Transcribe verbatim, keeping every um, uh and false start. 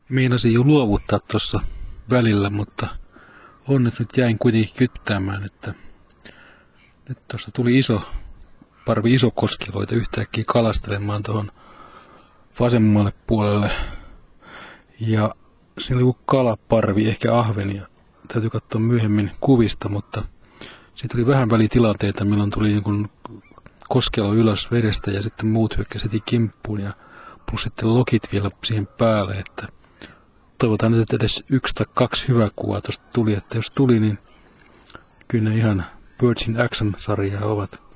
Meinasin jo luovuttaa tuossa välillä, mutta onneksi nyt jäin kuitenkin kyttäämään, että nyt tuossa tuli iso parvi isokoskiloita yhtäkkiä kalastelemaan tuohon vasemmalle puolelle. Ja siinä oli joku kalaparvi, ehkä ahvenia. Täytyy katsoa myöhemmin kuvista, mutta siitä oli vähän välitilanteita, milloin tuli niin koskelo ylös vedestä ja sitten muut hyökkäsivät kimppuun ja plus sitten lokit vielä siihen päälle, että toivotaan nyt, että edes yksi tai kaksi hyvää kuvaa tuosta tuli, että jos tuli, niin kyllä ne ihan Birds in Action -sarjaa ovat.